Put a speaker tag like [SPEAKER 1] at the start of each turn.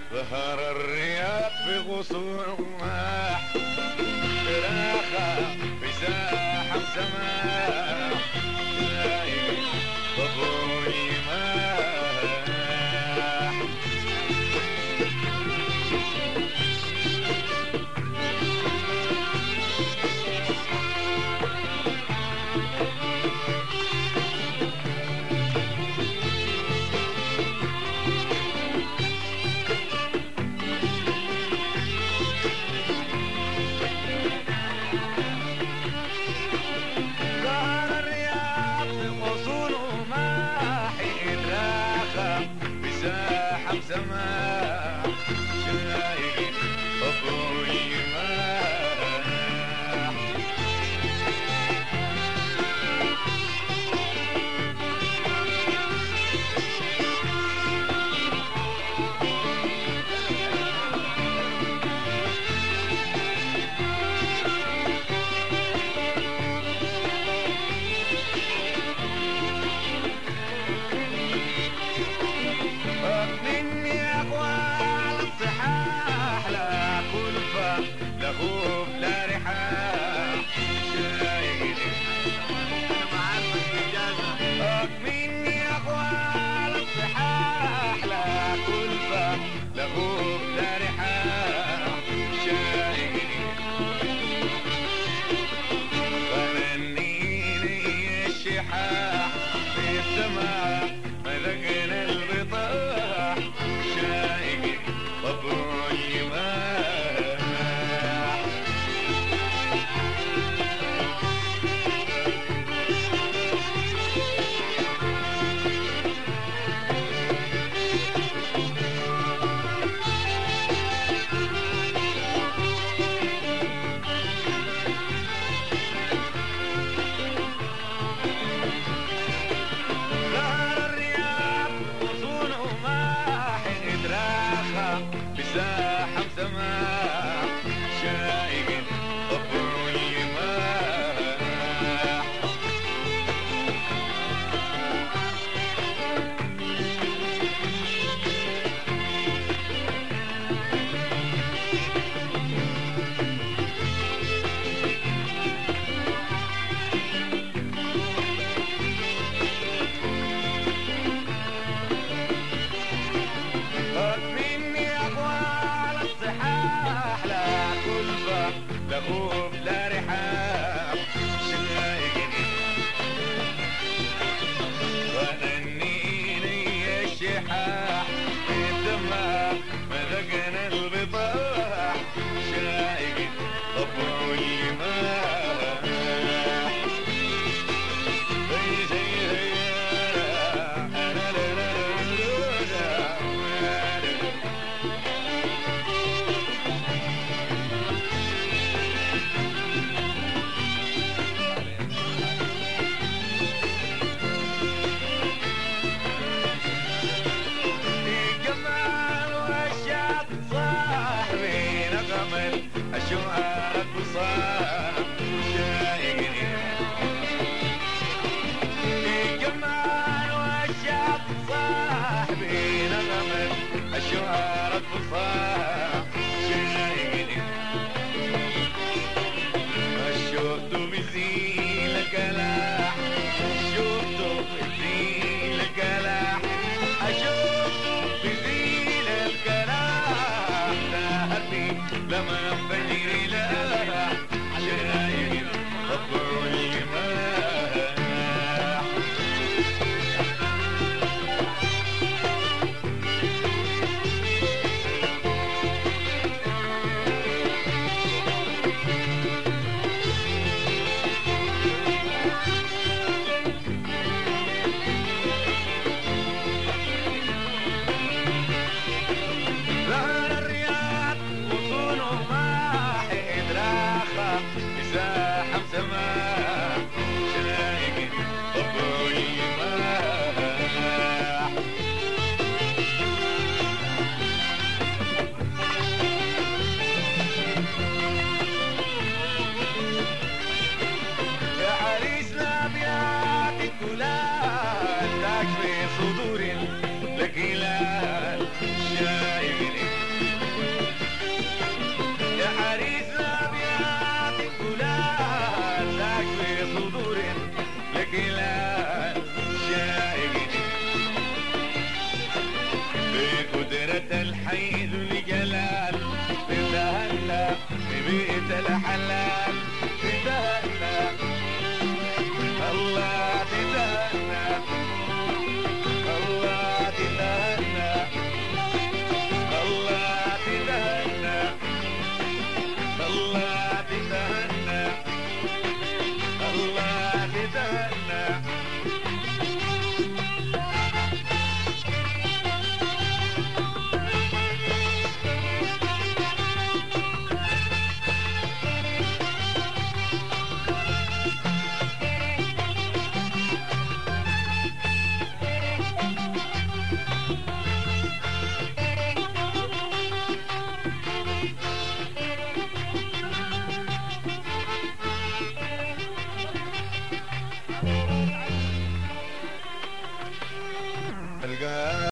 [SPEAKER 1] ظهر الرياض في غصون وماح راخة في ساحة سماح لايق طبوني ماح سماح شايق طبوي ماح لهوب لا رحاب شايق انا معاك بالجازة مني اقوال الصحاح لا كلفة لهوب لا رحاب شايق غنيني الشحاح في السماء ملقنا البطاح شايق طبوي ما ساحة سماح شايق طبوي ماح لهوب لا رحاب شايقني غنيني الشحاح في الدماغ ملقنا البطاح شايقني طبوي ماح الشوارع بصاح شايقني الجمال والشاب صاحبي نغمة الشوارع بصاح شايقني شفته بزين القلاح شفته بزين القلاح شفته بزين القلاح نهرني لما بجري له شايق طبوي ماح ظهر الرياض وصونه ماح إدراك كان